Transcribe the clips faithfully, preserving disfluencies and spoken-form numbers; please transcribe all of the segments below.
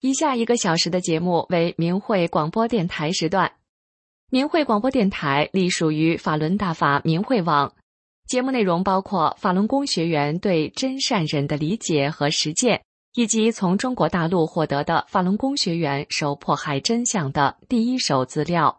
以下一个小时的节目为明慧广播电台时段。明慧广播电台隶属于法轮大法明慧网，节目内容包括法轮功学员对真善忍的理解和实践，以及从中国大陆获得的法轮功学员受迫害真相的第一手资料。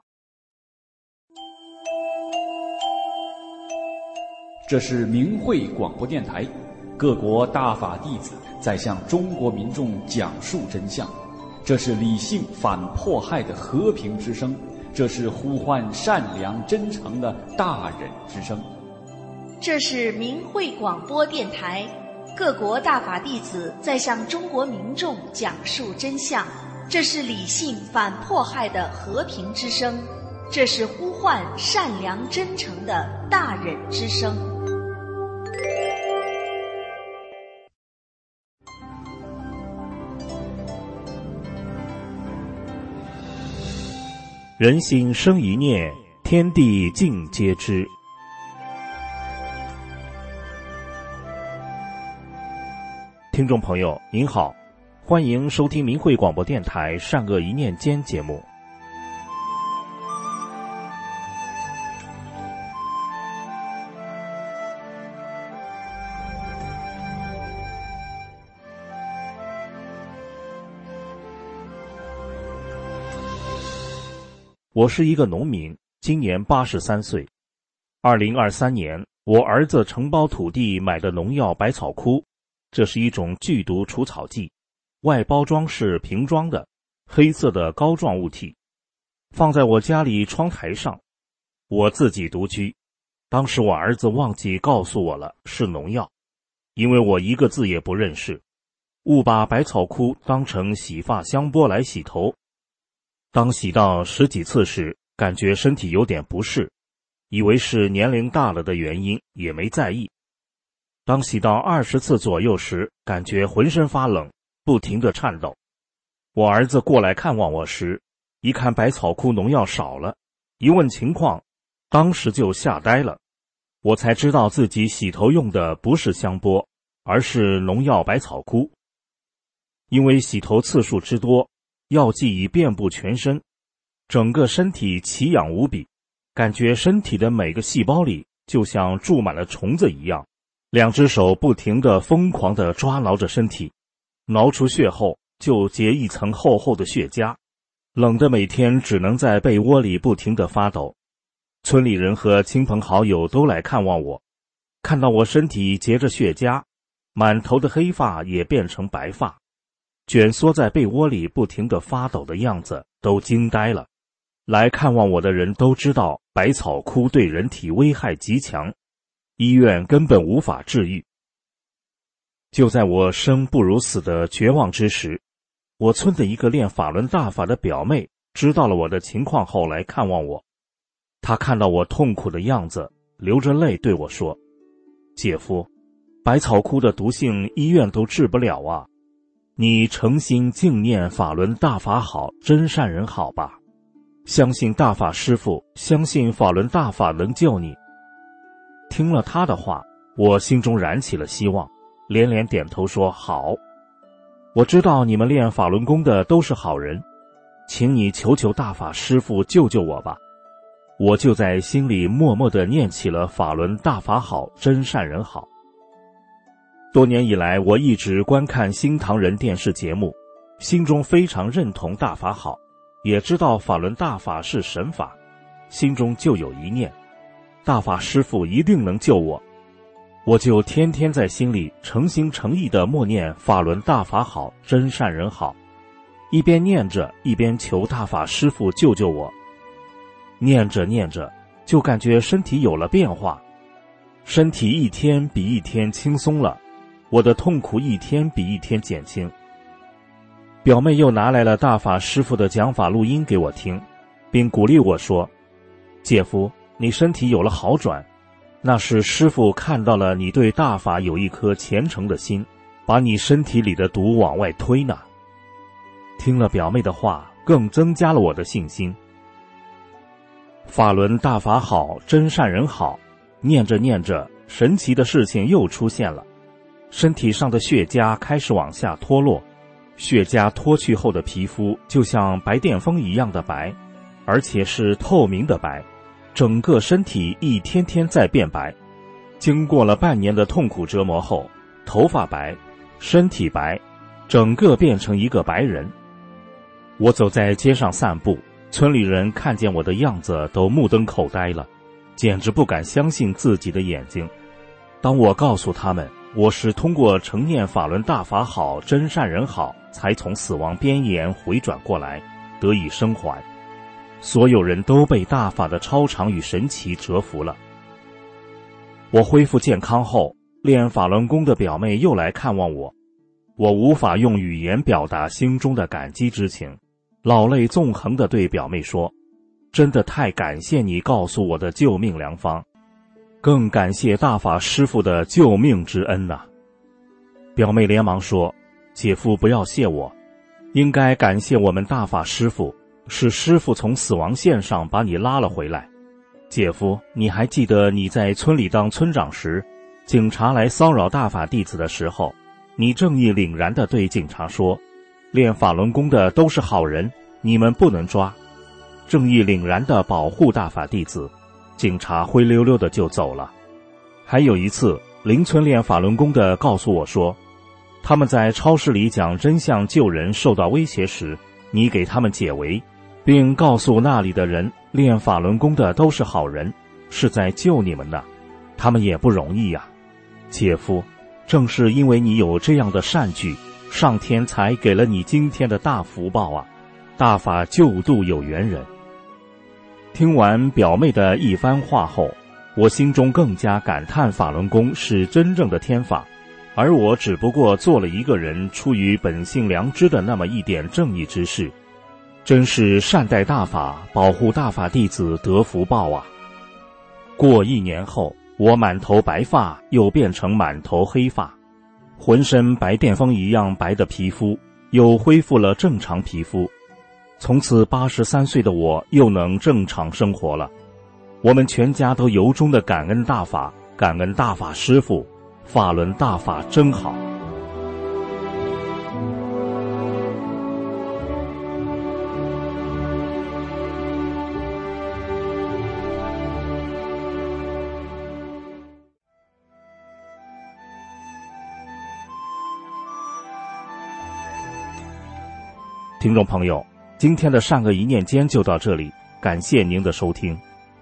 这是明慧广播电台，各国大法弟子在向中国民众讲述真相，这是理性反迫害的和平之声，这是呼唤善良真诚的大忍之声。 这是明慧广播电台，各国大法弟子在向中国民众讲述真相，这是理性反迫害的和平之声，这是呼唤善良真诚的大忍之声。 人心生一念，天地尽皆知。听众朋友您好，欢迎收听明慧广播电台善恶一念间节目。我是一个农民，今年八十三岁。二零二三年，我儿子承包土地买的农药百草枯，这是一种剧毒除草剂，外包装是瓶装的，黑色的膏状物体，放在我家里窗台上。我自己独居，当时我儿子忘记告诉我了是农药，因为我一个字也不认识，误把百草枯当成洗发香波来洗头。当洗到十几次时，感觉身体有点不适，以为是年龄大了的原因，也没在意。当洗到二十次左右时，感觉浑身发冷，不停地颤抖。我儿子过来看望我时，一看百草枯农药少了，一问情况，当时就吓呆了。我才知道自己洗头用的不是香波，而是农药百草枯。因为洗头次数之多，药剂已遍布全身，整个身体奇痒无比，感觉身体的每个细胞里就像住满了虫子一样，两只手不停地疯狂地抓挠着身体，挠出血后就结一层厚厚的血痂，冷得每天只能在被窝里不停地发抖。村里人和亲朋好友都来看望我，看到我身体结着血痂，满头的黑发也变成白发，卷缩在被窝里不停地发抖的样子都惊呆了。来看望我的人都知道百草枯对人体危害极强，医院根本无法治愈。就在我生不如死的绝望之时，我村的一个练法轮大法的表妹知道了我的情况后来看望我。她看到我痛苦的样子，流着泪对我说：姐夫，百草枯的毒性医院都治不了啊，你诚心敬念法轮大法好，真善人好吧，相信大法师父，相信法轮大法能救你。听了他的话，我心中燃起了希望，连连点头说好。我知道你们练法轮功的都是好人，请你求求大法师父救救我吧。我就在心里默默地念起了法轮大法好，真善人好。多年以来，我一直观看新唐人电视节目，心中非常认同大法好，也知道法轮大法是神法，心中就有一念，大法师父一定能救我。我就天天在心里诚心诚意地默念法轮大法好，真善人好，一边念着一边求大法师父救救我。念着念着，就感觉身体有了变化，身体一天比一天轻松了，我的痛苦一天比一天减轻。表妹又拿来了大法师父的讲法录音给我听，并鼓励我说：姐夫，你身体有了好转，那是师父看到了你对大法有一颗虔诚的心，把你身体里的毒往外推呢。听了表妹的话，更增加了我的信心。法轮大法好，真善人好，念着念着，神奇的事情又出现了，身体上的血痂开始往下脱落， 血痂脱去后的皮肤就像白癜风一样的白，而且是透明的白，整个身体一天天在变白。经过了半年的痛苦折磨后，头发白，身体白，整个变成一个白人。我走在街上散步，村里人看见我的样子都目瞪口呆了，简直不敢相信自己的眼睛。当我告诉他们我是通过承念法轮大法好，真善人好，才从死亡边缘回转过来，得以生还，所有人都被大法的超常与神奇折服了。我恢复健康后，练法轮功的表妹又来看望我，我无法用语言表达心中的感激之情，老泪纵横地对表妹说，真的太感谢你告诉我的救命良方，更感谢大法师父的救命之恩呐、啊。表妹连忙说，姐夫不要谢我，应该感谢我们大法师父，是师父从死亡线上把你拉了回来。姐夫，你还记得你在村里当村长时，警察来骚扰大法弟子的时候，你正义凛然地对警察说，练法轮功的都是好人，你们不能抓。正义凛然地保护大法弟子，警察灰溜溜的就走了。还有一次，邻村练法轮功的告诉我说，他们在超市里讲真相救人受到威胁时，你给他们解围，并告诉那里的人，练法轮功的都是好人，是在救你们的，他们也不容易呀、啊。姐夫，正是因为你有这样的善举，上天才给了你今天的大福报啊！大法救度有缘人。听完表妹的一番话后，我心中更加感叹法轮功是真正的天法，而我只不过做了一个人出于本性良知的那么一点正义之事，真是善待大法，保护大法弟子得福报啊！过一年后，我满头白发又变成满头黑发，浑身白癜风一样白的皮肤又恢复了正常皮肤。从此八十三岁的我又能正常生活了。我们全家都由衷的感恩大法，感恩大法师父，法轮大法真好。听众朋友，今天的善恶一念间就到这里，感谢您的收听。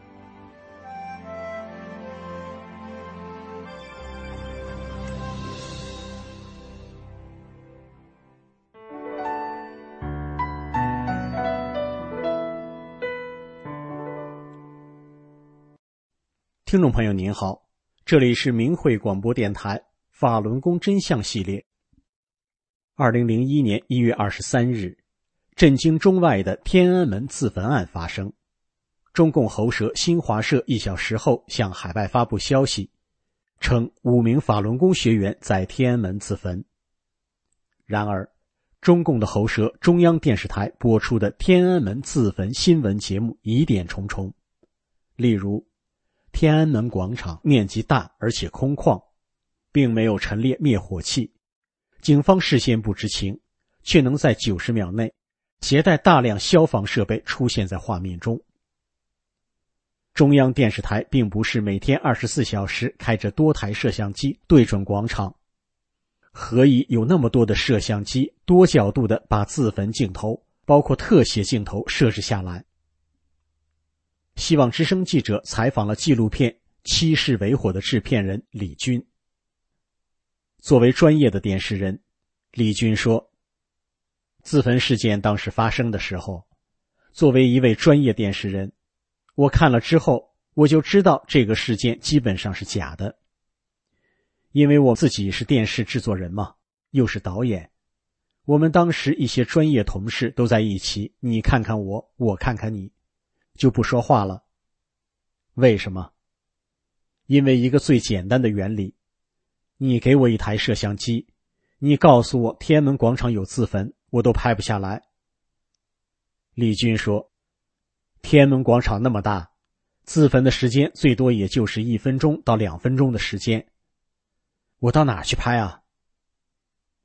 听众朋友您好，这里是明慧广播电台法轮功真相系列。二零零一年一月二十三日，震惊中外的天安门自焚案发生。中共喉舌新华社一小时后向海外发布消息，称五名法轮功学员在天安门自焚。然而，中共的喉舌中央电视台播出的天安门自焚新闻节目疑点重重。例如，天安门广场面积大而且空旷，并没有陈列灭火器，警方事先不知情，却能在九十秒内携带大量消防设备出现在画面中。中央电视台并不是每天二十四小时开着多台摄像机对准广场，何以有那么多的摄像机多角度的把自焚镜头，包括特写镜头设置下来？希望之声记者采访了纪录片《七世为火》的制片人李军。作为专业的电视人，李军说，自焚事件当时发生的时候，作为一位专业电视人，我看了之后，我就知道这个事件基本上是假的。因为我自己是电视制作人嘛，又是导演，我们当时一些专业同事都在一起，你看看我，我看看你，就不说话了。为什么？因为一个最简单的原理，你给我一台摄像机，你告诉我天安门广场有自焚，我都拍不下来。李军说，天安门广场那么大，自焚的时间最多也就是一分钟到两分钟的时间，我到哪去拍啊？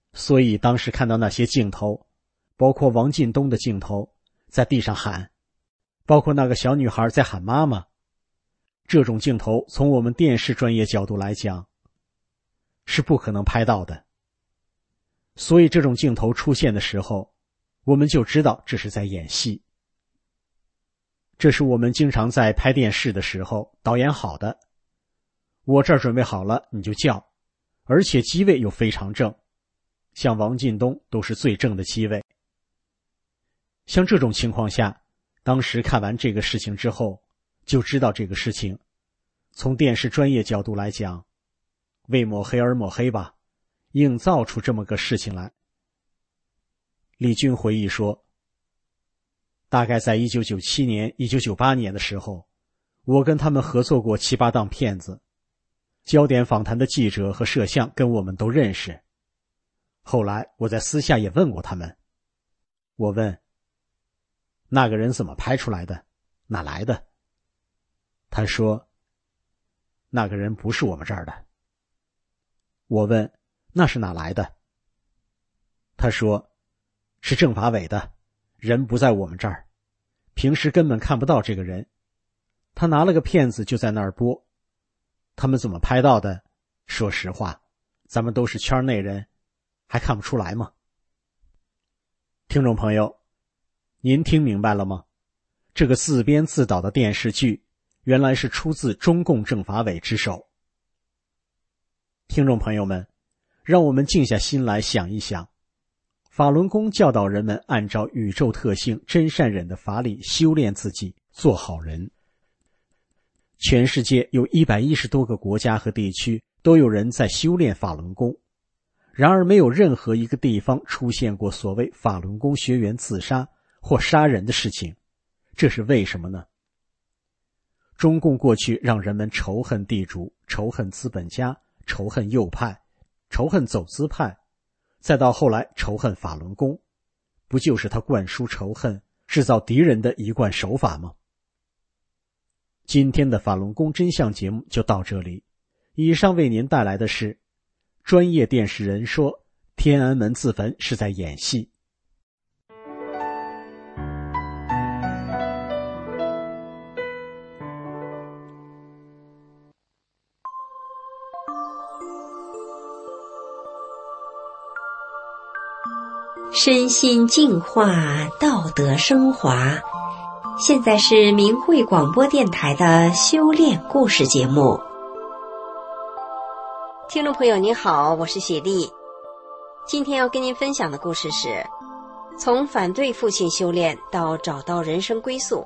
所以当时看到那些镜头，包括王进东的镜头，在地上喊，包括那个小女孩在喊妈妈，这种镜头从我们电视专业角度来讲，是不可能拍到的。所以这种镜头出现的时候，我们就知道这是在演戏。这是我们经常在拍电视的时候导演好的，我这儿准备好了你就叫，而且机位又非常正，像王进东都是最正的机位。像这种情况下，当时看完这个事情之后，就知道这个事情从电视专业角度来讲，为抹黑而抹黑吧，硬造出这么个事情来。李军回忆说，大概在一九九七年、一九九八年的时候，我跟他们合作过七八档片子，焦点访谈的记者和摄像跟我们都认识。后来我在私下也问过他们，我问，那个人怎么拍出来的？哪来的？他说，那个人不是我们这儿的。我问，那是哪来的？他说，是政法委的，人不在我们这儿，平时根本看不到这个人，他拿了个片子就在那儿播。他们怎么拍到的？说实话，咱们都是圈内人，还看不出来吗？听众朋友，您听明白了吗？这个自编自导的电视剧原来是出自中共政法委之手。听众朋友们，让我们静下心来想一想，法轮功教导人们按照宇宙特性真善忍的法理修炼自己，做好人。全世界有一百一十多个国家和地区都有人在修炼法轮功，然而没有任何一个地方出现过所谓法轮功学员自杀或杀人的事情，这是为什么呢？中共过去让人们仇恨地主，仇恨资本家，仇恨右派，仇恨走资派，再到后来仇恨法轮功，不就是他灌输仇恨、制造敌人的一贯手法吗？今天的法轮功真相节目就到这里，以上为您带来的是专业电视人说天安门自焚是在演戏。 身心净化，道德升华。现在是明慧广播电台的修炼故事节目。听众朋友您好，我是雪莉。今天要跟您分享的故事是从反对父亲修炼到找到人生归宿。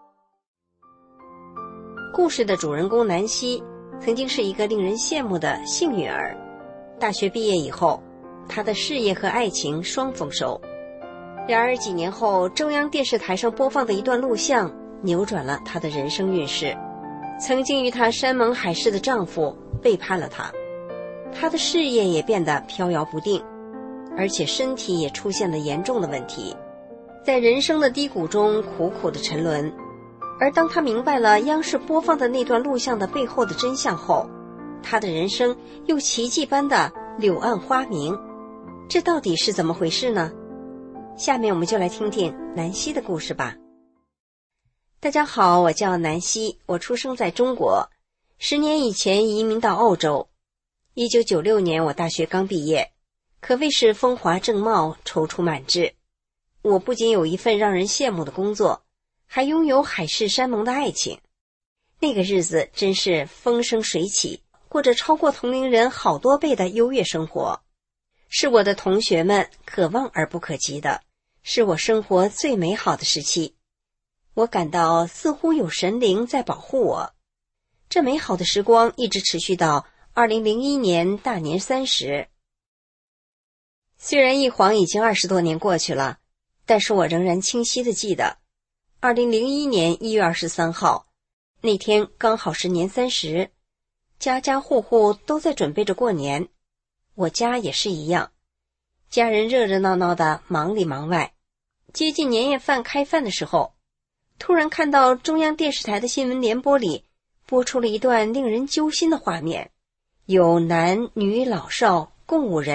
故事的主人公南希曾经是一个令人羡慕的幸运儿，大学毕业以后，他的事业和爱情双丰收。然而几年后，中央电视台上播放的一段录像扭转了他的人生运势。曾经与他山盟海誓的丈夫背叛了他，他的事业也变得飘摇不定，而且身体也出现了严重的问题，在人生的低谷中苦苦的沉沦。而当他明白了央视播放的那段录像的背后的真相后，他的人生又奇迹般的柳暗花明。这到底是怎么回事呢？下面我们就来听听南希的故事吧。大家好，我叫南希，我出生在中国，十年以前移民到澳洲。一九九六年我大学刚毕业，可谓是风华正茂，踌躇满志。我不仅有一份让人羡慕的工作，还拥有海誓山盟的爱情。那个日子真是风生水起，过着超过同龄人好多倍的优越生活，是我的同学们可望而不可及的，是我生活最美好的时期。我感到似乎有神灵在保护我。这美好的时光一直持续到二零零一年大年三十。虽然一晃已经二十多年过去了，但是我仍然清晰地记得二零零一年一月二十三号，那天刚好是年三十，家家户户都在准备着过年，我家也是一样，家人热热闹闹的忙里忙外。接近年夜饭开饭的时候，突然看到中央电视台的新闻联播里播出了一段令人揪心的画面，有男女老少共五人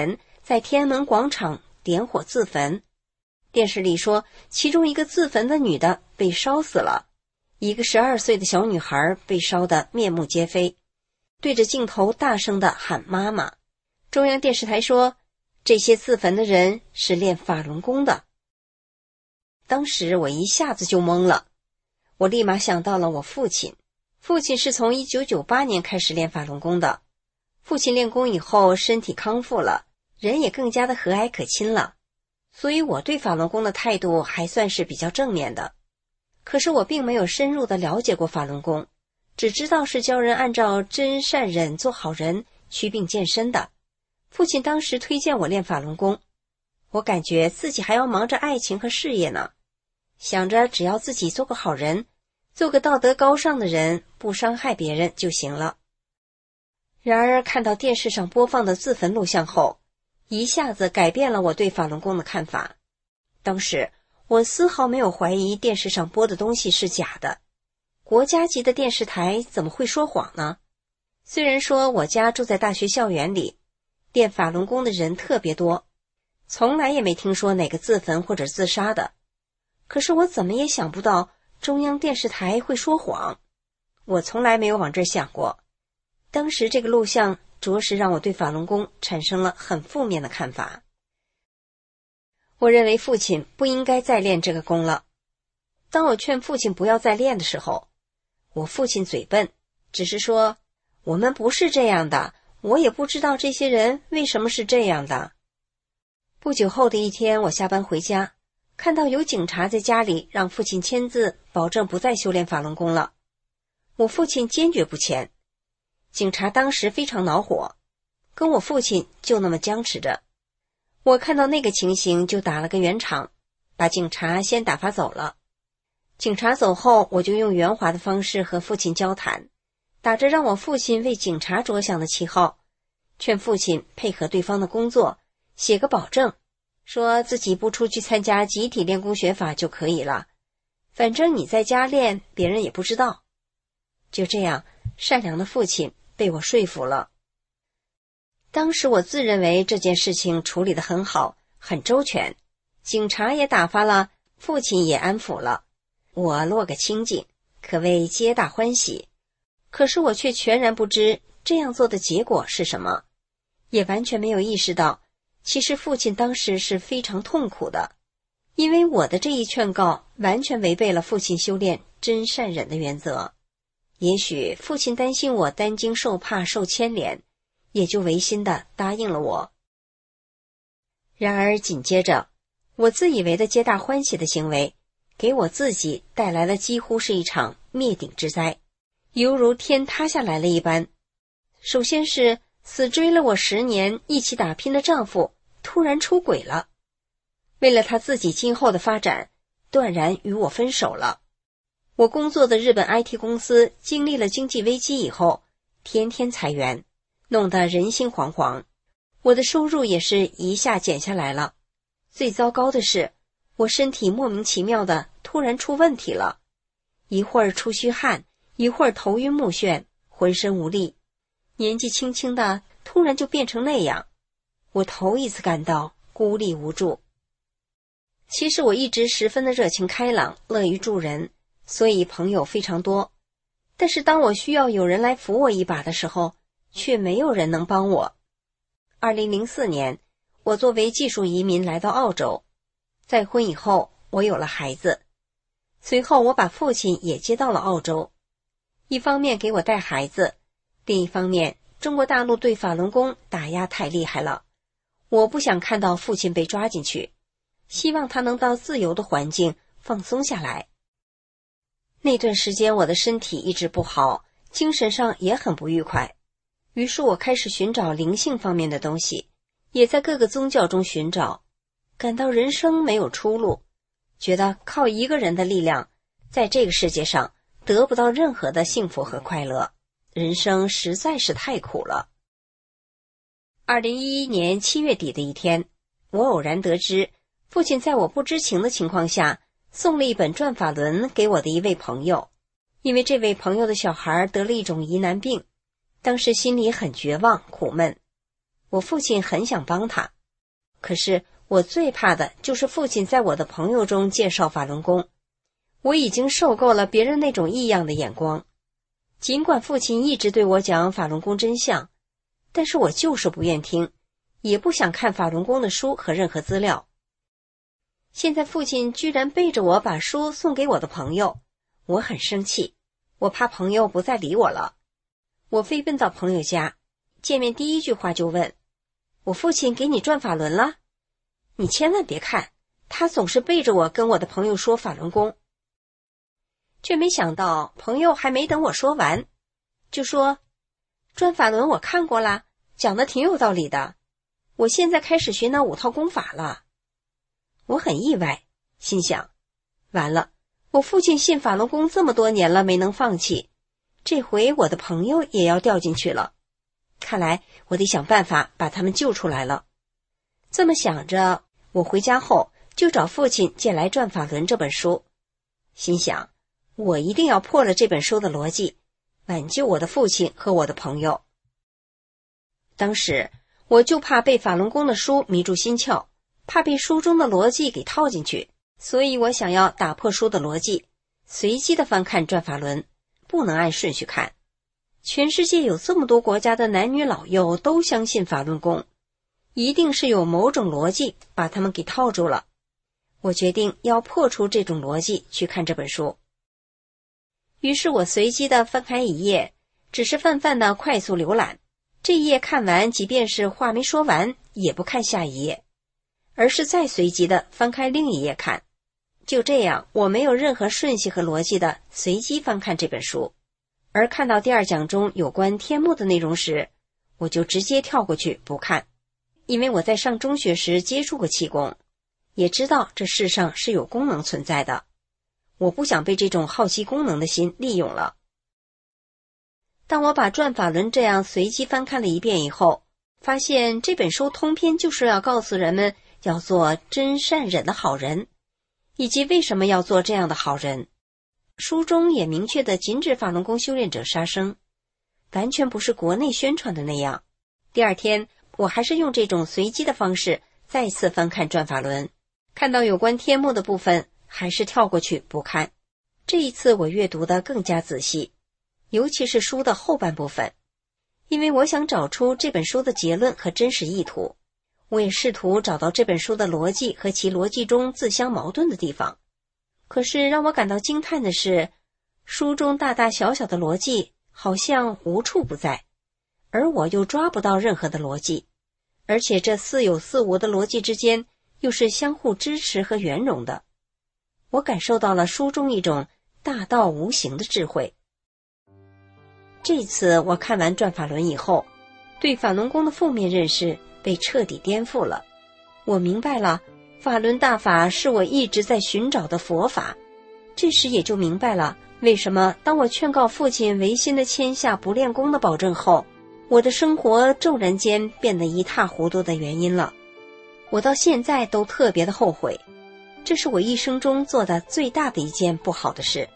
在天安门广场点火自焚。电视里说，其中一个自焚的女的被烧死了，一个十二岁的小女孩被烧得面目皆非，对着镜头大声地喊妈妈。中央电视台说，这些自焚的人是练法轮功的。当时我一下子就懵了，我立马想到了我父亲。父亲是从一九九八年开始练法轮功的，父亲练功以后身体康复了，人也更加的和蔼可亲了，所以我对法轮功的态度还算是比较正面的。可是我并没有深入的了解过法轮功，只知道是教人按照真善忍做好人，祛病健身的。父亲当时推荐我练法轮功，我感觉自己还要忙着爱情和事业呢，想着只要自己做个好人，做个道德高尚的人，不伤害别人就行了。然而看到电视上播放的自焚录像后，一下子改变了我对法轮功的看法。当时我丝毫没有怀疑电视上播的东西是假的，国家级的电视台怎么会说谎呢？虽然说我家住在大学校园里，练法轮功的人特别多，从来也没听说哪个自焚或者自杀的，可是我怎么也想不到中央电视台会说谎，我从来没有往这儿想过。当时这个录像着实让我对法轮功产生了很负面的看法。我认为父亲不应该再练这个功了。当我劝父亲不要再练的时候，我父亲嘴笨，只是说，我们不是这样的，我也不知道这些人为什么是这样的。不久后的一天，我下班回家，看到有警察在家里让父亲签字，保证不再修炼法轮功了。我父亲坚决不签。警察当时非常恼火，跟我父亲就那么僵持着。我看到那个情形就打了个圆场，把警察先打发走了。警察走后，我就用圆滑的方式和父亲交谈，打着让我父亲为警察着想的旗号，劝父亲配合对方的工作，写个保证，说自己不出去参加集体练功学法就可以了，反正你在家练，别人也不知道。就这样，善良的父亲被我说服了。当时我自认为这件事情处理得很好，很周全，警察也打发了，父亲也安抚了，我落个清净，可谓皆大欢喜。可是我却全然不知这样做的结果是什么，也完全没有意识到，其实父亲当时是非常痛苦的，因为我的这一劝告完全违背了父亲修炼真善忍的原则。也许父亲担心我担惊受怕受牵连，也就违心的答应了我。然而紧接着，我自以为的皆大欢喜的行为，给我自己带来了几乎是一场灭顶之灾，犹如天塌下来了一般。首先是死追了我十年一起打拼的丈夫突然出轨了，为了他自己今后的发展，断然与我分手了。我工作的日本 I T 公司经历了经济危机以后，天天裁员，弄得人心惶惶，我的收入也是一下减下来了。最糟糕的是，我身体莫名其妙的突然出问题了，一会儿出虚汗，一会儿头晕目眩，浑身无力，年纪轻轻的突然就变成那样，我头一次感到孤立无助。其实我一直十分的热情开朗，乐于助人，所以朋友非常多，但是当我需要有人来扶我一把的时候，却没有人能帮我。二零零四年，我作为技术移民来到澳洲，再婚以后，我有了孩子。随后我把父亲也接到了澳洲，一方面给我带孩子，另一方面中国大陆对法轮功打压太厉害了，我不想看到父亲被抓进去，希望他能到自由的环境放松下来。那段时间我的身体一直不好，精神上也很不愉快，于是我开始寻找灵性方面的东西，也在各个宗教中寻找，感到人生没有出路，觉得靠一个人的力量，在这个世界上得不到任何的幸福和快乐，人生实在是太苦了。二零一一年七月底的一天，我偶然得知，父亲在我不知情的情况下送了一本转法轮给我的一位朋友。因为这位朋友的小孩得了一种疑难病，当时心里很绝望苦闷，我父亲很想帮他， 可是我最怕的就是父亲在我的朋友中介绍法轮功。我已经受够了别人那种异样的眼光。尽管父亲一直对我讲法轮功真相，但是我就是不愿听，也不想看法轮功的书和任何资料。现在父亲居然背着我把书送给我的朋友，我很生气，我怕朋友不再理我了。我飞奔到朋友家，见面第一句话就问，我父亲给你转法轮了？你千万别看，他总是背着我跟我的朋友说法轮功。却没想到朋友还没等我说完，就说，转法轮我看过啦，讲得挺有道理的，我现在开始学那五套功法了。我很意外，心想，完了，我父亲信法轮功这么多年了没能放弃，这回我的朋友也要掉进去了，看来我得想办法把他们救出来了。这么想着，我回家后就找父亲借来《转法轮》这本书，心想我一定要破了这本书的逻辑，挽救我的父亲和我的朋友。当时我就怕被法轮功的书迷住心窍，怕被书中的逻辑给套进去，所以我想要打破书的逻辑，随机的翻看《转法轮》，不能按顺序看。全世界有这么多国家的男女老幼都相信法轮功，一定是有某种逻辑把他们给套住了。我决定要破除这种逻辑去看这本书。于是我随机的翻开一页，只是泛泛的快速浏览，这一页看完，即便是话没说完，也不看下一页，而是再随机的翻开另一页看。就这样，我没有任何顺序和逻辑的随机翻看这本书。而看到第二讲中有关天目的内容时，我就直接跳过去不看，因为我在上中学时接触过气功，也知道这世上是有功能存在的，我不想被这种好奇功能的心利用了。当我把《转法轮》这样随机翻看了一遍以后，发现这本书通篇就是要告诉人们要做真善忍的好人，以及为什么要做这样的好人。书中也明确地禁止法轮功修炼者杀生，完全不是国内宣传的那样。第二天，我还是用这种随机的方式再次翻看《转法轮》，看到有关天目的部分，还是跳过去不看。这一次我阅读得更加仔细，尤其是书的后半部分，因为我想找出这本书的结论和真实意图。我也试图找到这本书的逻辑和其逻辑中自相矛盾的地方。可是让我感到惊叹的是，书中大大小小的逻辑好像无处不在，而我又抓不到任何的逻辑，而且这似有似无的逻辑之间又是相互支持和圆融的。我感受到了书中一种大道无形的智慧。这次我看完《转法轮》以后，对法轮功的负面认识被彻底颠覆了。我明白了，法轮大法是我一直在寻找的佛法。这时也就明白了，为什么当我劝告父亲违心的签下不练功的保证后，我的生活骤然间变得一塌糊涂的原因了。我到现在都特别的后悔，这是我一生中做的最大的一件不好的事。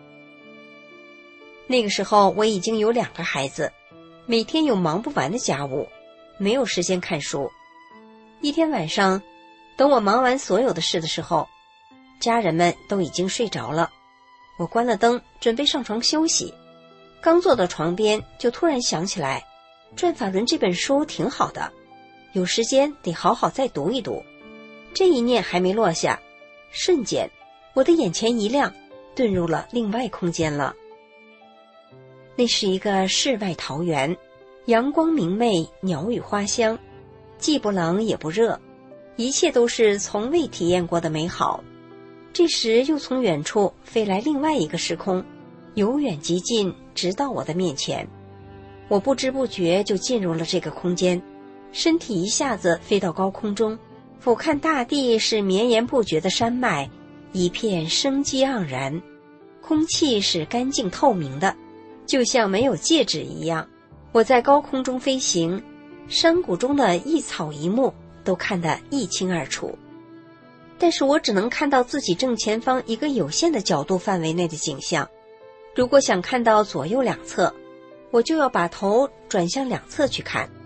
那个时候我已经有两个孩子，每天有忙不完的家务，没有时间看书。一天晚上，等我忙完所有的事的时候，家人们都已经睡着了。我关了灯，准备上床休息。刚坐到床边，就突然想起来，《转法轮》这本书挺好的，有时间得好好再读一读。这一念还没落下，瞬间，我的眼前一亮，遁入了另外空间了。那是一个世外桃源，阳光明媚，鸟语花香，既不冷也不热，一切都是从未体验过的美好。这时又从远处飞来另外一个时空，由远及近，直到我的面前。我不知不觉就进入了这个空间，身体一下子飞到高空中，俯瞰大地是绵延不绝的山脉，一片生机盎然，空气是干净透明的，就像没有戒指一样。我在高空中飞行，山谷中的一草一木都看得一清二楚，但是我只能看到自己正前方一个有限的角度范围内的景象。如果想看到左右两侧，我就要把头转向两侧去看，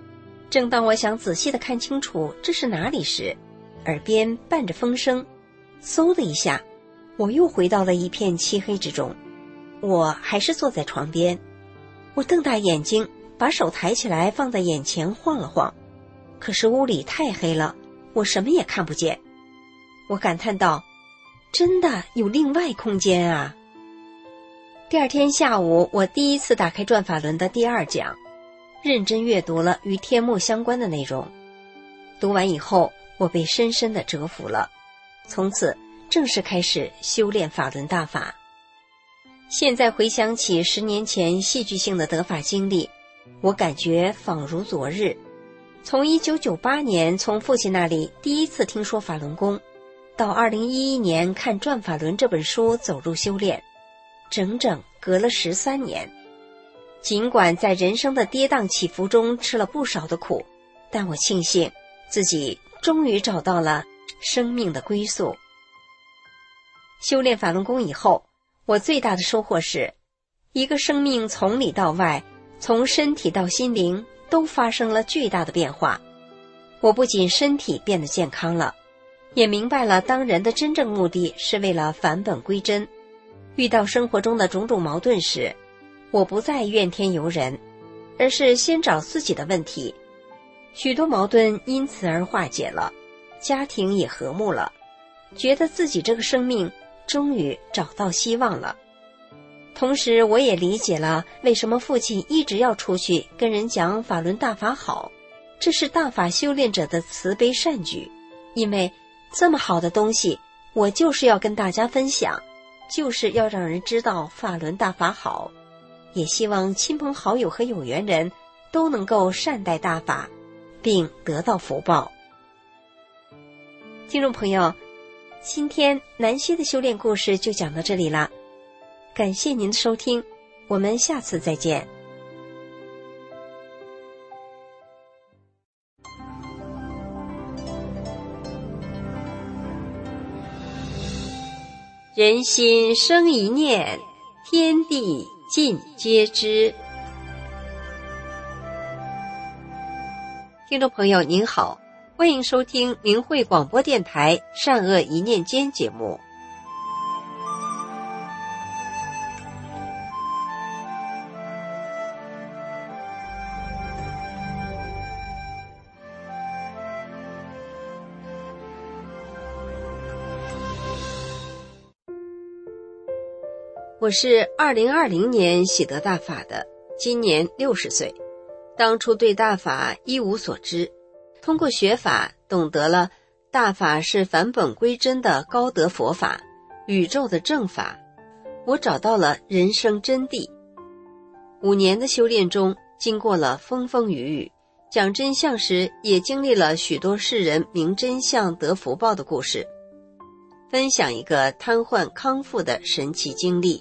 正当我想仔细地看清楚这是哪里时，耳边伴着风声，嗖的一下，我又回到了一片漆黑之中。我还是坐在床边，我瞪大眼睛，把手抬起来放在眼前晃了晃，可是屋里太黑了，我什么也看不见。我感叹道，真的有另外空间啊。第二天下午，我第一次打开转法轮的第二讲，认真阅读了与天幕相关的内容。读完以后，我被深深地折服了，从此正式开始修炼法轮大法。现在回想起十年前戏剧性的得法经历，我感觉仿如昨日。从一九九八年从父亲那里第一次听说法轮功，到二零一一年看《转法轮》这本书走入修炼，整整隔了十三年。尽管在人生的跌宕起伏中吃了不少的苦，但我庆幸自己终于找到了生命的归宿。修炼法轮功以后，我最大的收获是，一个生命从里到外，从身体到心灵都发生了巨大的变化。我不仅身体变得健康了，也明白了当人的真正目的是为了返本归真。遇到生活中的种种矛盾时，我不再怨天尤人，而是先找自己的问题。许多矛盾因此而化解了，家庭也和睦了，觉得自己这个生命终于找到希望了。同时我也理解了为什么父亲一直要出去跟人讲法轮大法好，这是大法修炼者的慈悲善举。因为这么好的东西，我就是要跟大家分享，就是要让人知道法轮大法好，也希望亲朋好友和有缘人都能够善待大法，并得到福报。听众朋友，今天南希的修炼故事就讲到这里了，感谢您的收听，我们下次再见。人心生一念，天地尽皆知。听众朋友您好，欢迎收听明慧广播电台善恶一念间节目。我是二零二零年喜得大法的，今年六十岁。当初对大法一无所知，通过学法懂得了大法是返本归真的高德佛法，宇宙的正法。我找到了人生真谛。五年的修炼中，经过了风风雨雨，讲真相时也经历了许多世人明真相得福报的故事。分享一个瘫痪康复的神奇经历。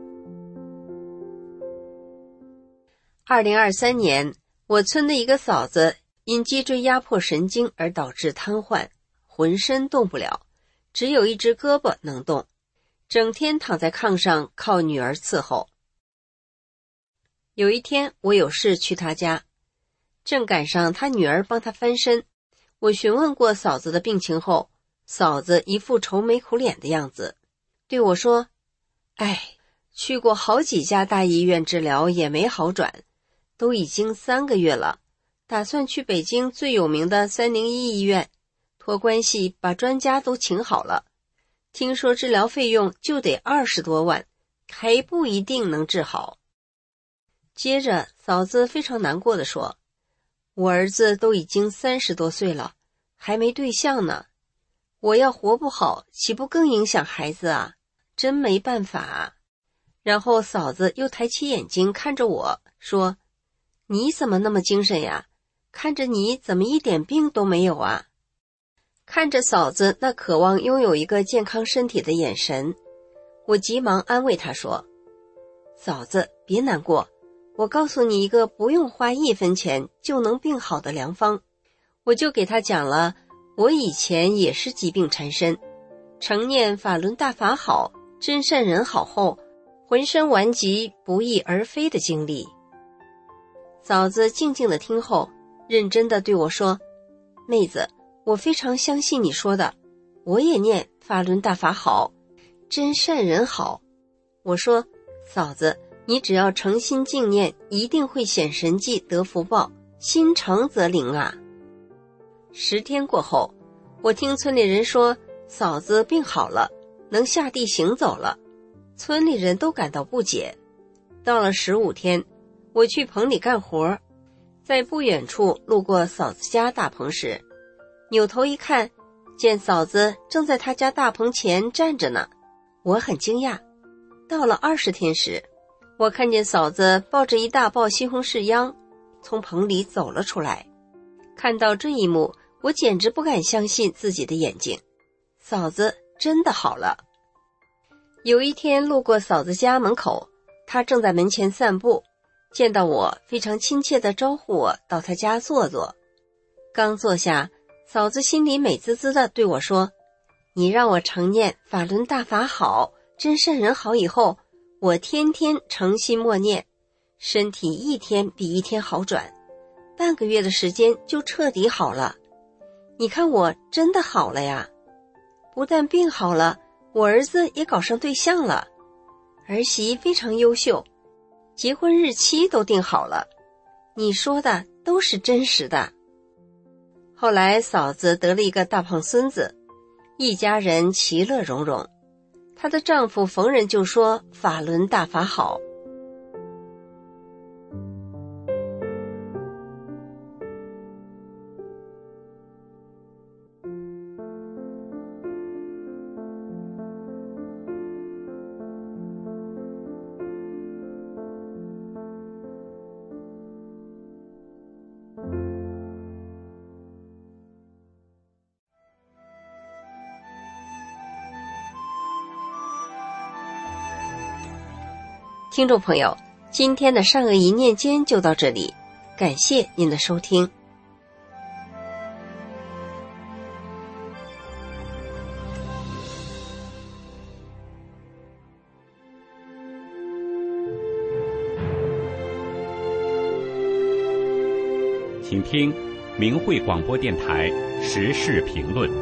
二零二三年，我村的一个嫂子因脊椎压迫神经而导致瘫痪，浑身动不了，只有一只胳膊能动，整天躺在炕上靠女儿伺候。有一天我有事去她家，正赶上她女儿帮她翻身。我询问过嫂子的病情后，嫂子一副愁眉苦脸的样子，对我说：哎，去过好几家大医院治疗也没好转，都已经三个月了，打算去北京最有名的三零一医院，托关系把专家都请好了，听说治疗费用就得二十多万，还不一定能治好。接着嫂子非常难过地说：我儿子都已经三十多岁了，还没对象呢，我要活不好，岂不更影响孩子啊？真没办法啊。然后嫂子又抬起眼睛看着我说：你怎么那么精神呀？看着你怎么一点病都没有啊？看着嫂子那渴望拥有一个健康身体的眼神，我急忙安慰她说：嫂子别难过，我告诉你一个不用花一分钱就能病好的良方。我就给她讲了我以前也是疾病缠身，常念法轮大法好，真善人好后，浑身顽疾不翼而飞的经历。嫂子静静地听后， 认真地对我说：妹子，我非常相信你说的，我也念法轮大法好，真善人好。我说：嫂子，你只要诚心敬念，一定会显神迹得福报，心诚则灵啊。十天过后，我听村里人说嫂子病好了，能下地行走了，村里人都感到不解。到了十五天，我去棚里干活，在不远处路过嫂子家大棚时，扭头一看，见嫂子正在她家大棚前站着呢，我很惊讶。到了二十天时，我看见嫂子抱着一大包西红柿秧从棚里走了出来。看到这一幕，我简直不敢相信自己的眼睛，嫂子真的好了。有一天路过嫂子家门口，她正在门前散步，见到我非常亲切地招呼我到她家坐坐。刚坐下，嫂子心里美滋滋地对我说：你让我常念法轮大法好，真善人好以后，我天天诚心默念，身体一天比一天好转，半个月的时间就彻底好了。你看我真的好了呀！不但病好了，我儿子也搞上对象了，儿媳非常优秀，结婚日期都定好了。你说的都是真实的。后来嫂子得了一个大胖孙子，一家人其乐融融。她的丈夫逢人就说法轮大法好。听众朋友，今天的善恶一念间就到这里，感谢您的收听。 请听明慧广播电台时事评论。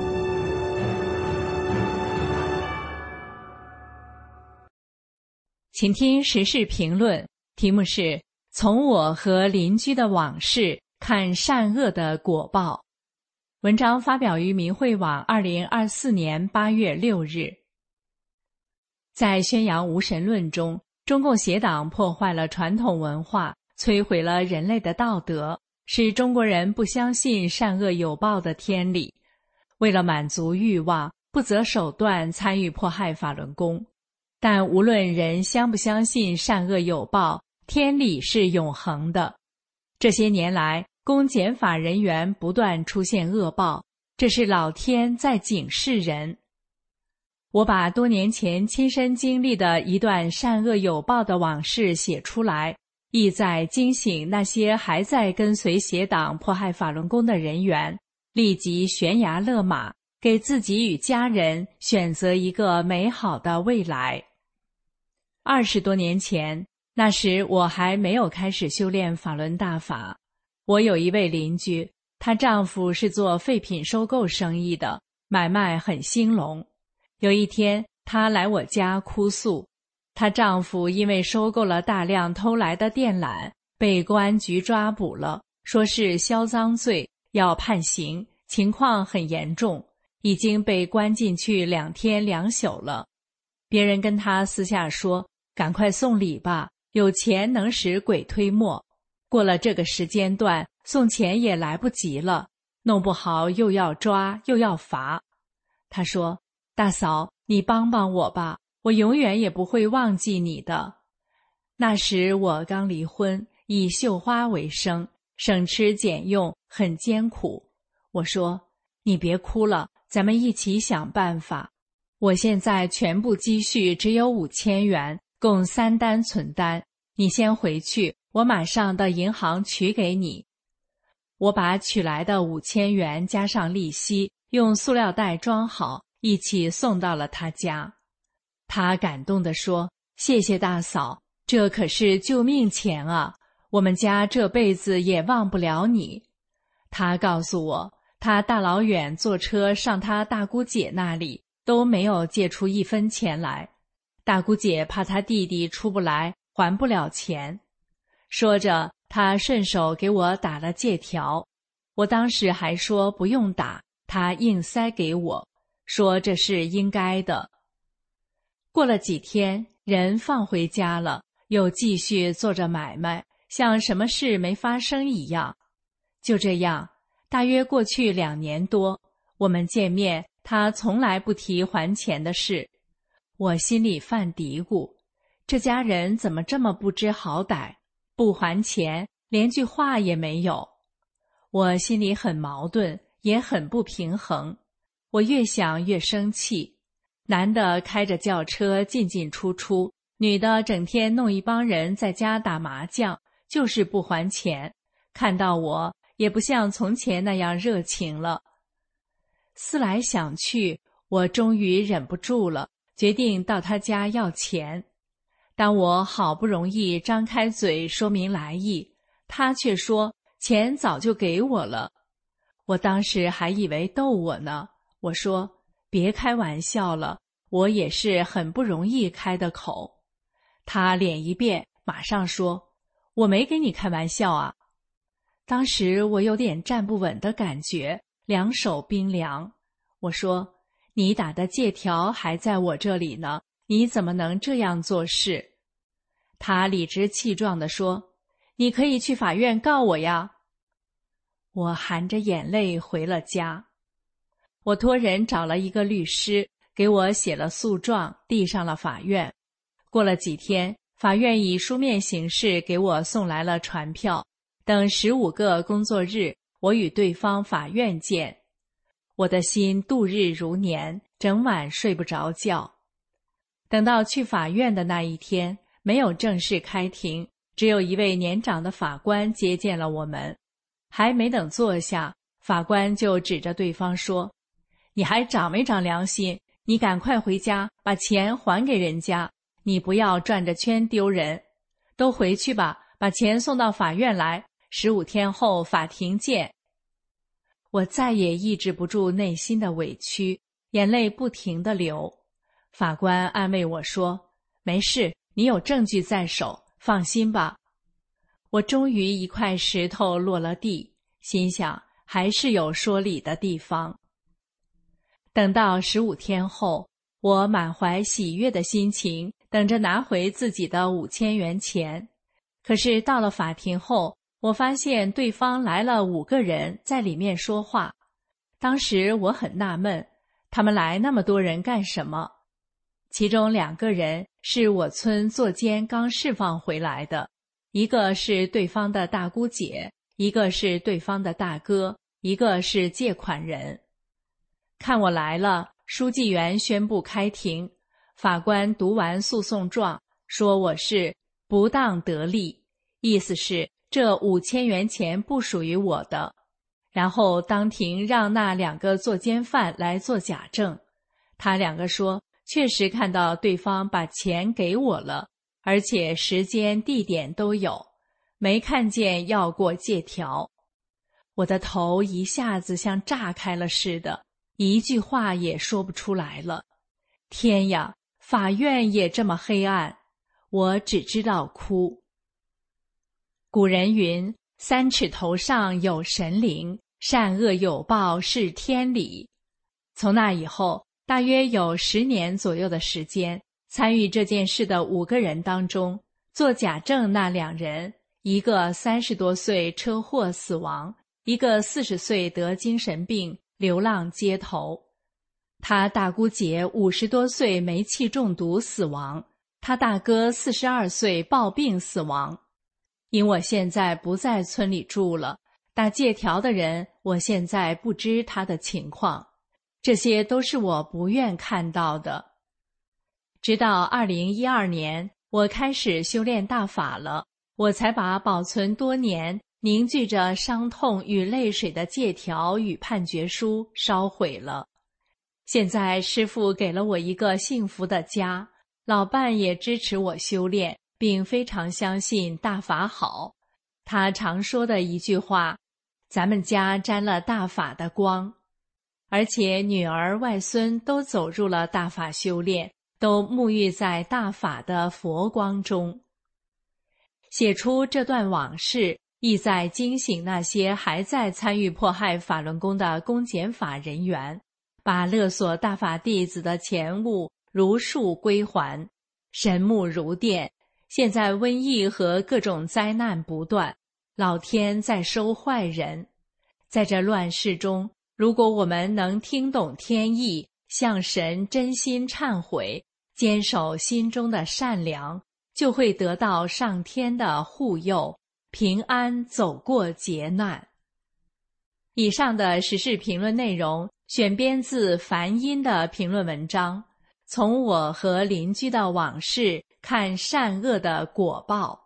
请听时事评论，题目是从我和邻居的往事看善恶的果报。文章发表于明慧网二零二四年八月六日。在宣扬无神论中，中共邪党破坏了传统文化，摧毁了人类的道德，使中国人不相信善恶有报的天理，为了满足欲望，不择手段参与迫害法轮功。但无论人相不相信善恶有报，天理是永恒的。这些年来，公检法人员不断出现恶报，这是老天在警示人。我把多年前亲身经历的一段善恶有报的往事写出来，意在惊醒那些还在跟随邪党迫害法轮功的人员，立即悬崖勒马，给自己与家人选择一个美好的未来。二十多年前，那时我还没有开始修炼法轮大法。我有一位邻居，她丈夫是做废品收购生意的，买卖很兴隆。有一天，她来我家哭诉，她丈夫因为收购了大量偷来的电缆，被公安局抓捕了，说是销赃罪，要判刑，情况很严重，已经被关进去两天两宿了。别人跟她私下说，赶快送礼吧，有钱能使鬼推磨。过了这个时间段，送钱也来不及了，弄不好又要抓又要罚。他说，大嫂，你帮帮我吧，我永远也不会忘记你的。那时我刚离婚，以绣花为生，省吃俭用，很艰苦。我说，你别哭了，咱们一起想办法。我现在全部积蓄只有五千元，共三单存单，你先回去，我马上到银行取给你。我把取来的五千元加上利息，用塑料袋装好，一起送到了他家。他感动地说，谢谢大嫂，这可是救命钱啊！ 我们家这辈子也忘不了你。他告诉我，他大老远坐车上他大姑姐那里，都没有借出一分钱来。大姑姐怕他弟弟出不来，还不了钱。说着，他顺手给我打了借条。我当时还说不用打，他硬塞给我，说这是应该的。过了几天，人放回家了，又继续做着买卖，像什么事没发生一样。就这样，大约过去两年多，我们见面，他从来不提还钱的事。我心里犯嘀咕，这家人怎么这么不知好歹，不还钱，连句话也没有。我心里很矛盾，也很不平衡。我越想越生气，男的开着轿车进进出出，女的整天弄一帮人在家打麻将，就是不还钱，看到我也不像从前那样热情了。思来想去，我终于忍不住了，决定到他家要钱。当我好不容易张开嘴说明来意，他却说钱早就给我了。我当时还以为逗我呢，我说别开玩笑了，我也是很不容易开的口。他脸一变，马上说我没给你开玩笑啊。当时我有点站不稳的感觉，两手冰凉。我说你打的借条还在我这里呢，你怎么能这样做事？他理直气壮地说，你可以去法院告我呀。我含着眼泪回了家。我托人找了一个律师，给我写了诉状，递上了法院。过了几天，法院以书面形式给我送来了传票，等十五个工作日，我与对方法院见。我的心度日如年，整晚睡不着觉。等到去法院的那一天，没有正式开庭，只有一位年长的法官接见了我们。还没等坐下，法官就指着对方说，你还长没长良心？你赶快回家，把钱还给人家，你不要转着圈丢人。都回去吧，把钱送到法院来，十五天后法庭见。我再也抑制不住内心的委屈，眼泪不停地流。法官安慰我说，没事，你有证据在手，放心吧。我终于一块石头落了地，心想还是有说理的地方。等到十五天后，我满怀喜悦的心情，等着拿回自己的五千元钱。可是到了法庭后，我发现对方来了五个人在里面说话。当时我很纳闷，他们来那么多人干什么？其中两个人是我村作监刚释放回来的，一个是对方的大姑姐，一个是对方的大哥，一个是借款人。看我来了，书记员宣布开庭。法官读完诉讼状，说我是不当得利，意思是这五千元钱不属于我的。然后当庭让那两个作奸犯来做假证，他两个说确实看到对方把钱给我了，而且时间地点都有，没看见要过借条。我的头一下子像炸开了似的，一句话也说不出来了。天呀，法院也这么黑暗，我只知道哭。古人云，三尺头上有神灵，善恶有报是天理。从那以后，大约有十年左右的时间，参与这件事的五个人当中，做假证那两人，一个三十多岁车祸死亡，一个四十岁得精神病流浪街头。他大姑姐五十多岁煤气中毒死亡，他大哥四十二岁暴病死亡。因我现在不在村里住了，打借条的人我现在不知他的情况，这些都是我不愿看到的。直到二零一二年，我开始修炼大法了，我才把保存多年凝聚着伤痛与泪水的借条与判决书烧毁了。现在师父给了我一个幸福的家，老伴也支持我修炼，并非常相信大法好。 他常说的一句话：咱们家沾了大法的光，而且女儿外孙都走入了大法修炼，都沐浴在大法的佛光中。写出这段往事，意在惊醒那些还在参与迫害法轮功的公检法人员，把勒索大法弟子的钱物如数归还。神木如电，现在瘟疫和各种灾难不断，老天在收坏人。在这乱世中，如果我们能听懂天意，向神真心忏悔，坚守心中的善良，就会得到上天的护佑，平安走过劫难。以上的时事评论内容选编自梵音的评论文章，从我和邻居的往事看善恶的果报。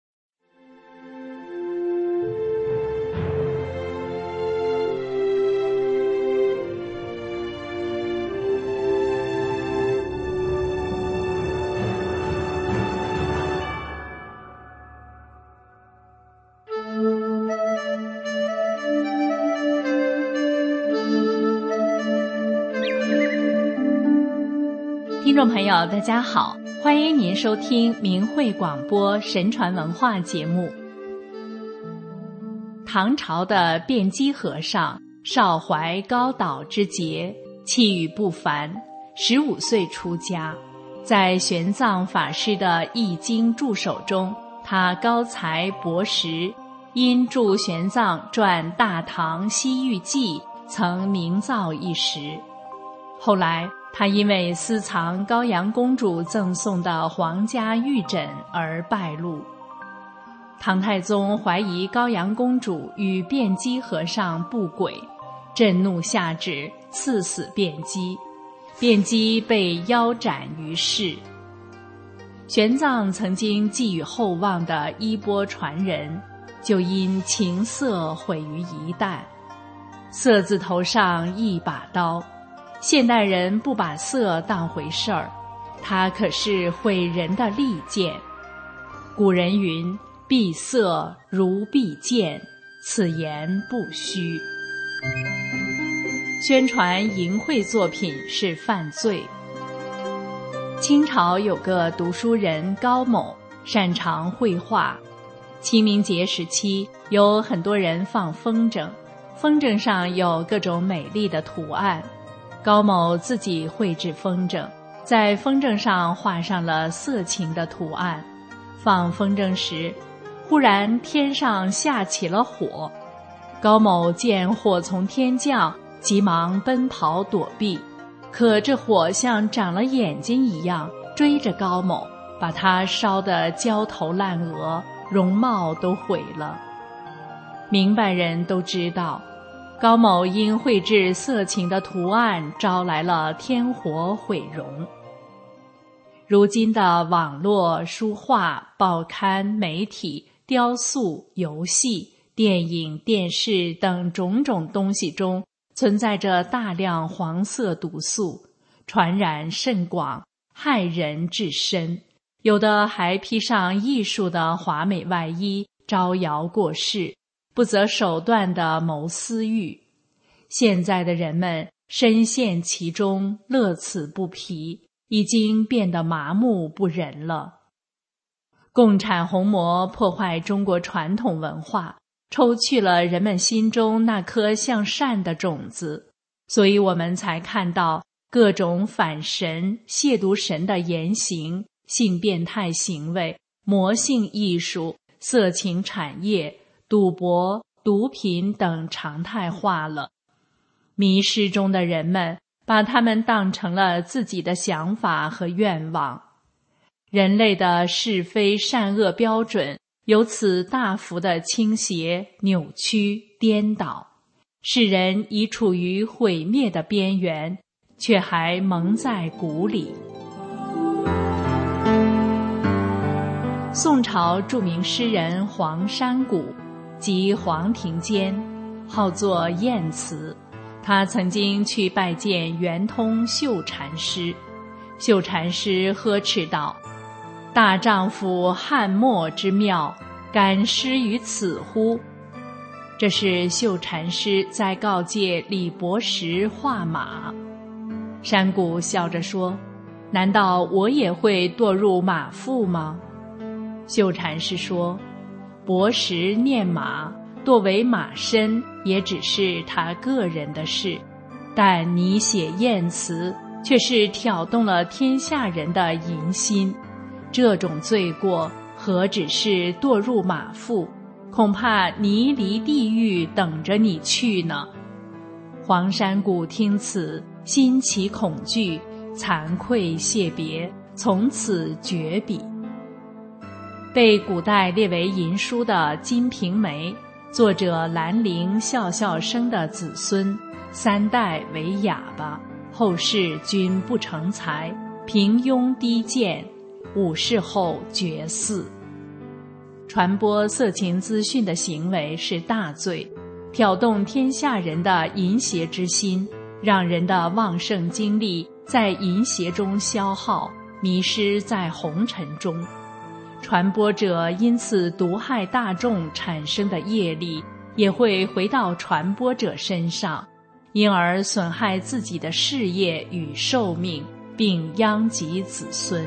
听众朋友大家好，欢迎您收听明慧广播神传文化节目。唐朝的辩机和尚少怀高岛之节，气宇不凡，十五岁出家。在玄奘法师的易经助手中，他高才博识，因著玄奘传《大唐西域记》曾名噪一时。后来他因为私藏高阳公主赠送的皇家玉枕而败露。唐太宗怀疑高阳公主与辩机和尚不轨，震怒下旨赐死辩机，辩机被腰斩于市。玄奘曾经寄予厚望的衣钵传人，就因情色毁于一旦。色字头上一把刀，现代人不把色当回事儿，它可是毁人的利剑。古人云：避色如避剑，此言不虚。宣传淫秽作品是犯罪。清朝有个读书人高某，擅长绘画。清明节时期，有很多人放风筝，风筝上有各种美丽的图案。高某自己绘制风筝，在风筝上画上了色情的图案。放风筝时，忽然天上下起了火。高某见火从天降，急忙奔跑躲避，可这火像长了眼睛一样追着高某，把他烧得焦头烂额，容貌都毁了。明白人都知道，高某因绘制色情的图案招来了天火毁容。如今的网络、书画、报刊、媒体、雕塑、游戏、电影、电视等种种东西中，存在着大量黄色毒素，传染甚广，害人至深。有的还披上艺术的华美外衣，招摇过市，不择手段地谋私欲。现在的人们深陷其中，乐此不疲，已经变得麻木不仁了。共产红魔破坏中国传统文化，抽去了人们心中那颗向善的种子，所以我们才看到各种反神、亵渎神的言行、性变态行为、魔性艺术、色情产业、赌博、毒品等常态化了。迷失中的人们把它们当成了自己的想法和愿望。人类的是非善恶标准由此大幅的倾斜、扭曲、颠倒，世人已处于毁灭的边缘，却还蒙在鼓里。宋朝著名诗人黄山谷即黄庭坚，号作晏慈。他曾经去拜见圆通秀禅师，秀禅师呵斥道：大丈夫翰墨之妙， 敢施于此乎？这是秀禅师在告诫李伯实画马。山谷笑着说，难道我也会堕入马腹吗？秀禅师说，伯实念马，堕为马身，也只是他个人的事，但你写艳词，却是挑动了天下人的淫心，这种罪过何止是堕入马腹，恐怕泥离地狱等着你去呢。黄山谷听此，心起恐惧，惭愧谢别，从此绝笔。被古代列为淫书的《金瓶梅》，作者兰陵笑笑生的子孙，三代为哑巴，后世均不成才，平庸低贱，五世后绝嗣。传播色情资讯的行为是大罪，挑动天下人的淫邪之心，让人的旺盛精力在淫邪中消耗，迷失在红尘中。传播者因此毒害大众产生的业力，也会回到传播者身上，因而损害自己的事业与寿命，并殃及子孙。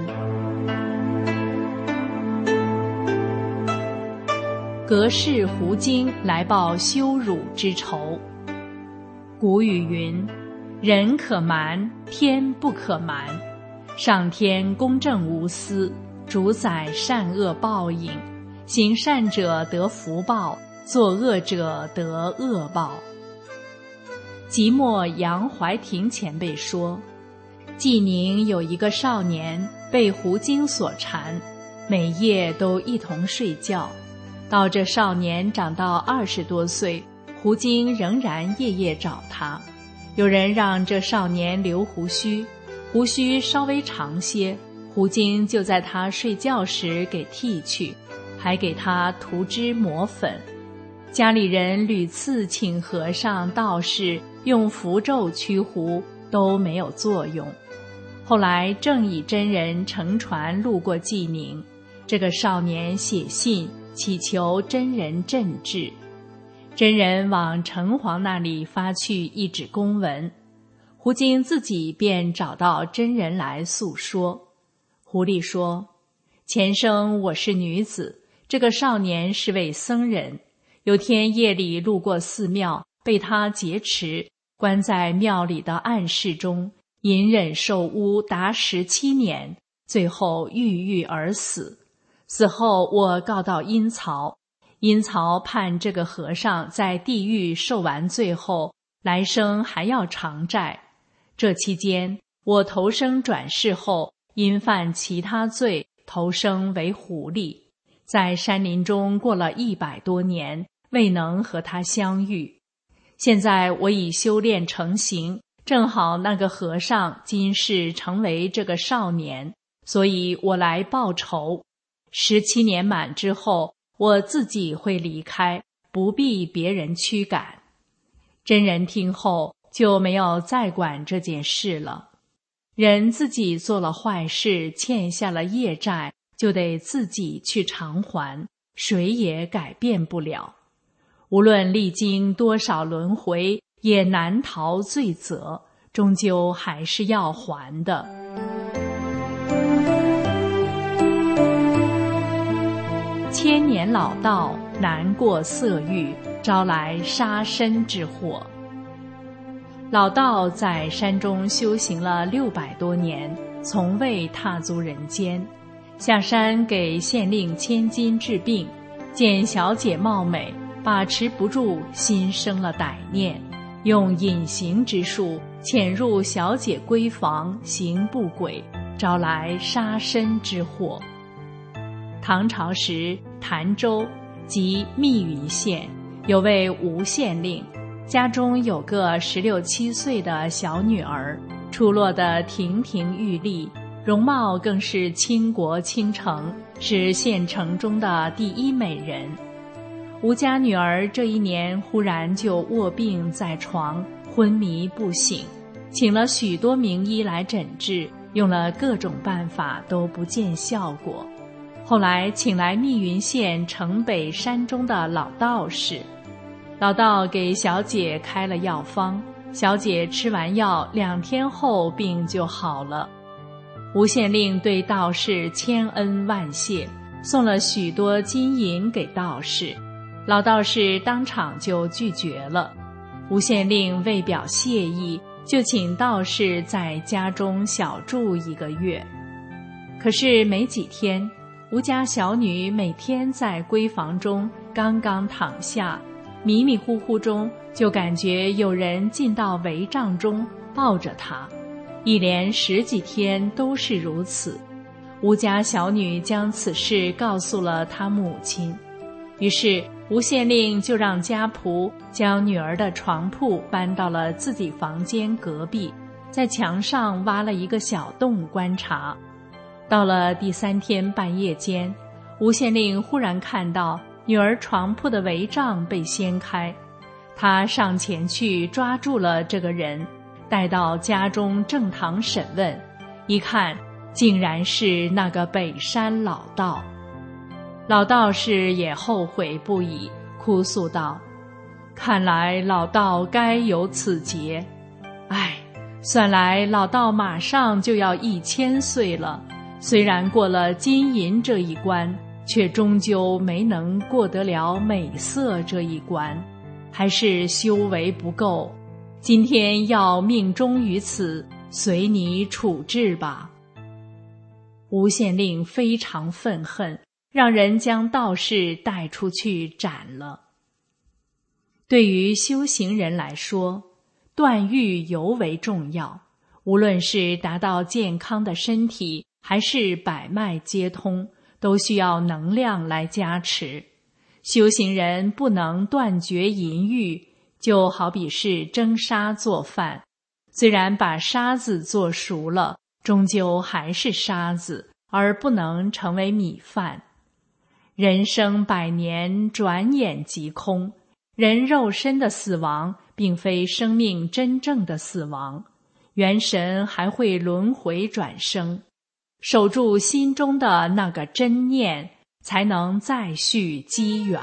隔世胡经来报羞辱之仇。古语云，人可瞒，天不可瞒。上天公正无私，主宰善恶报应，行善者得福报，作恶者得恶报。即墨杨怀廷前辈说，济宁有一个少年被胡经所缠，每夜都一同睡觉。到这少年长到二十多岁，胡经仍然夜夜找他。有人让这少年留胡须，胡须稍微长些，胡经就在他睡觉时给剃去，还给他涂脂抹粉。家里人屡次请和尚道士用符咒驱胡，都没有作用。后来正以真人乘船路过济宁，这个少年写信祈求真人镇治。真人往城隍那里发去一纸公文，胡经自己便找到真人来诉说。狐狸说，前生我是女子，这个少年是位僧人，有天夜里路过寺庙，被他劫持，关在庙里的暗室中，隐忍受污达十七年，最后郁郁而死。死后我告到阴曹，阴曹判这个和尚在地狱受完罪后，来生还要偿债。这期间我投生转世后，因犯其他罪，投生为狐狸，在山林中过了一百多年，未能和他相遇。现在我已修炼成形，正好那个和尚今世成为这个少年，所以我来报仇。十七年满之后，我自己会离开，不必别人驱赶。真人听后就没有再管这件事了。人自己做了坏事，欠下了业债，就得自己去偿还，谁也改变不了。无论历经多少轮回，也难逃罪责，终究还是要还的。千年老道，难过色欲，招来杀身之祸。老道在山中修行了六百多年，从未踏足人间。下山给县令千金治病，见小姐貌美，把持不住，心生了歹念，用隐形之术潜入小姐闺房，行不轨，招来杀身之祸。唐朝时，潭州即密云县有位吴县令，家中有个十六七岁的小女儿，出落得亭亭玉立，容貌更是倾国倾城，是县城中的第一美人。吴家女儿这一年忽然就卧病在床，昏迷不醒，请了许多名医来诊治，用了各种办法都不见效果。 后来请来密云县城北山中的老道士，老道给小姐开了药方，小姐吃完药两天后病就好了。吴县令对道士千恩万谢，送了许多金银给道士，老道士当场就拒绝了。吴县令为表谢意，就请道士在家中小住一个月。可是没几天，吴家小女每天在闺房中刚刚躺下，迷迷糊糊中就感觉有人进到帷帐中抱着她，一连十几天都是如此。吴家小女将此事告诉了她母亲，于是吴县令就让家仆将女儿的床铺搬到了自己房间隔壁，在墙上挖了一个小洞观察。到了第三天半夜间，吴县令忽然看到女儿床铺的帷帐被掀开，他上前去抓住了这个人，带到家中正堂审问，一看竟然是那个北山老道。老道士也后悔不已，哭诉道：看来老道该有此劫，唉，算来老道马上就要一千岁了，虽然过了金银这一关，却终究没能过得了美色这一关，还是修为不够，今天要命中于此，随你处置吧。吴县令非常愤恨，让人将道士带出去斩了。对于修行人来说，断欲尤为重要，无论是达到健康的身体，还是百脉皆通，都需要能量来加持。修行人不能断绝淫欲，就好比是蒸沙做饭，虽然把沙子做熟了，终究还是沙子，而不能成为米饭。人生百年，转眼即空，人肉身的死亡并非生命真正的死亡，元神还会轮回转生，守住心中的那个真念，才能再续机缘。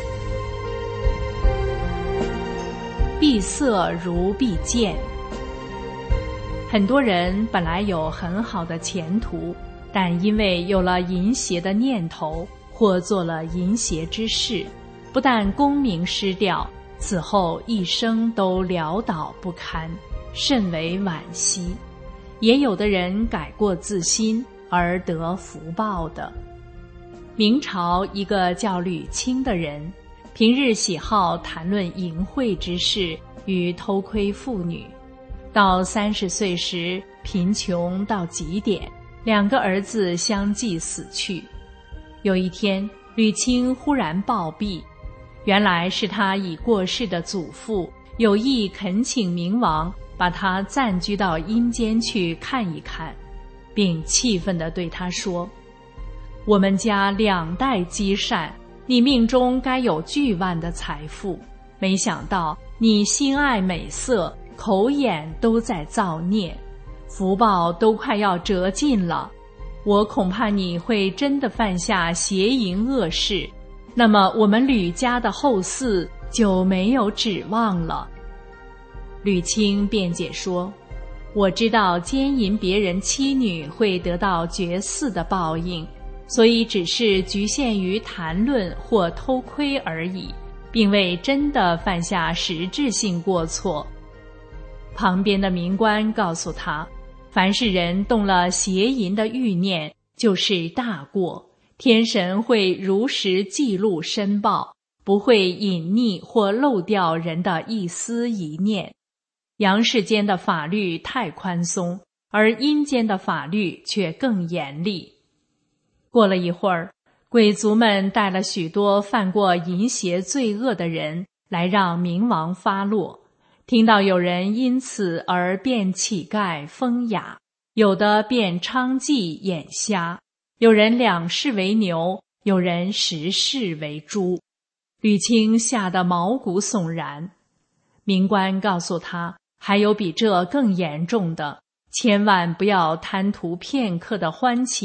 闭塞如闭剑。很多人本来有很好的前途，但因为有了淫邪的念头，或做了淫邪之事，不但功名失掉，此后一生都潦倒不堪，甚为惋惜。也有的人改过自新而得福报的。明朝一个叫吕清的人，平日喜好谈论淫秽之事与偷窥妇女，到三十岁时贫穷到极点，两个儿子相继死去。有一天，吕清忽然暴毙，原来是他已过世的祖父有意恳请明王把他暂居到阴间去看一看，并气愤地对他说：我们家两代积善，你命中该有巨万的财富，没想到你心爱美色，口眼都在造孽，福报都快要折尽了，我恐怕你会真的犯下邪淫恶事，那么我们吕家的后嗣就没有指望了。吕清辩解说：我知道奸淫别人妻女会得到绝嗣的报应，所以只是局限于谈论或偷窥而已，并未真的犯下实质性过错。旁边的民官告诉他，凡是人动了邪淫的欲念，就是大过，天神会如实记录申报，不会隐匿或漏掉人的一丝一念。阳世间的法律太宽松，而阴间的法律却更严厉。过了一会儿，鬼族们带了许多犯过淫邪罪恶的人来让明王发落，听到有人因此而变乞丐风雅，有的变娼妓眼瞎，有人两世为牛，有人十世为猪。吕清吓得毛骨悚然。民官告诉他，还有比这更严重的，千万不要贪图片刻的欢情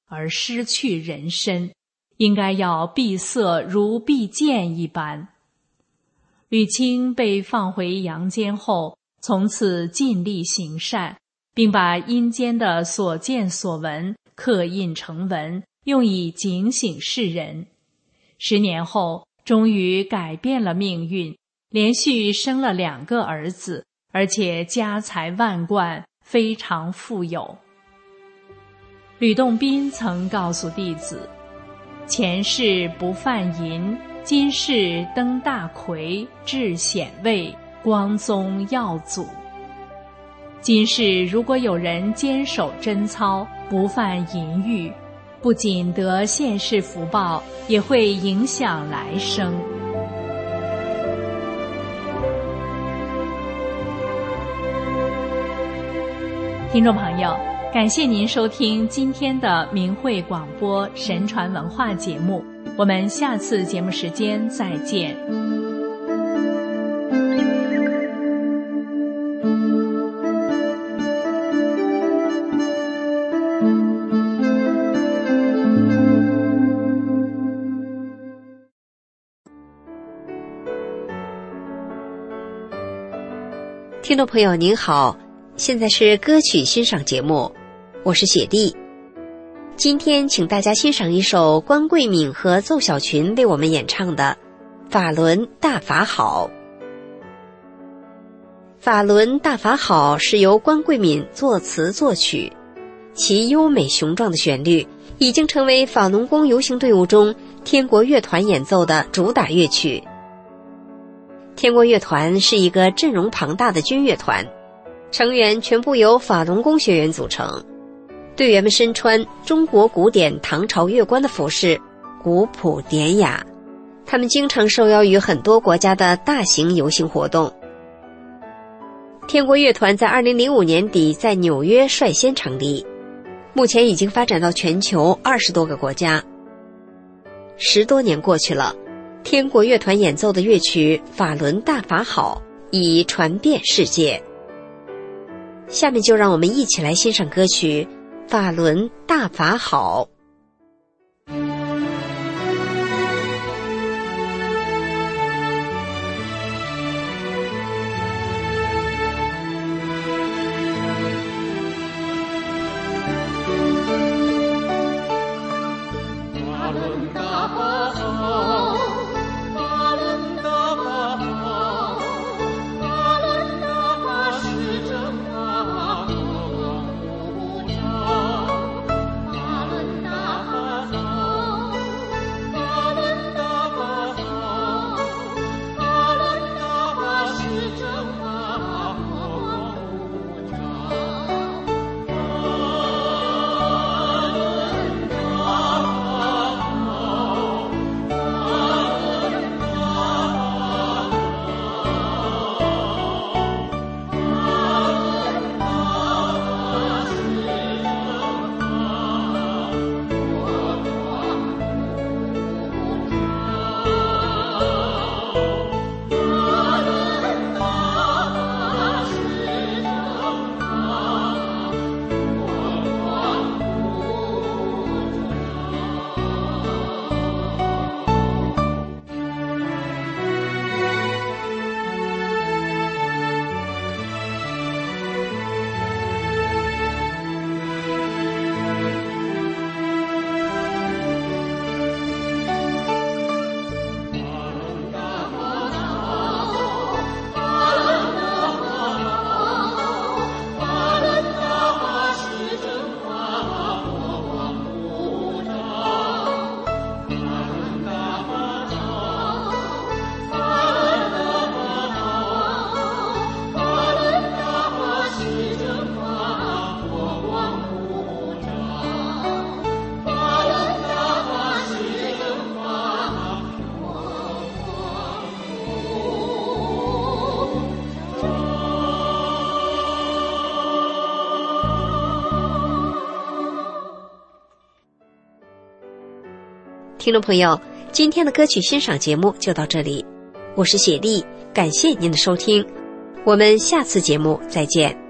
而失去人身，应该要闭塞如闭剑一般。吕钦被放回阳间后，从此尽力行善，并把阴间的所见所闻刻印成文，用以警醒世人。十年后，终于改变了命运，连续生了两个儿子，而且家财万贯，非常富有。吕洞宾曾告诉弟子，前世不犯淫，今世登大魁，至显位，光宗耀祖。今世如果有人坚守贞操，不犯淫欲，不仅得现世福报，也会影响来生。听众朋友，感谢您收听今天的明慧广播神传文化节目，我们下次节目时间再见。 听众朋友您好，现在是歌曲欣赏节目，我是雪莉。今天请大家欣赏一首关桂敏和奏小群为我们演唱的《法轮大法好》。《法轮大法好》是由关桂敏作词作曲，其优美雄壮的旋律已经成为法轮功游行队伍中天国乐团演奏的主打乐曲。天国乐团是一个阵容庞大的军乐团，成员全部由法轮功学员组成，队员们身穿中国古典唐朝乐官的服饰，古朴典雅。他们经常受邀于很多国家的大型游行活动。天国乐团在二零零五年底在纽约率先成立，目前已经发展到全球二十多个国家。十多年过去了，天国乐团演奏的乐曲《法轮大法好》已传遍世界。下面就让我们一起来欣赏歌曲《法轮大法好》。听众朋友，今天的歌曲欣赏节目就到这里，我是雪莉，感谢您的收听，我们下次节目再见。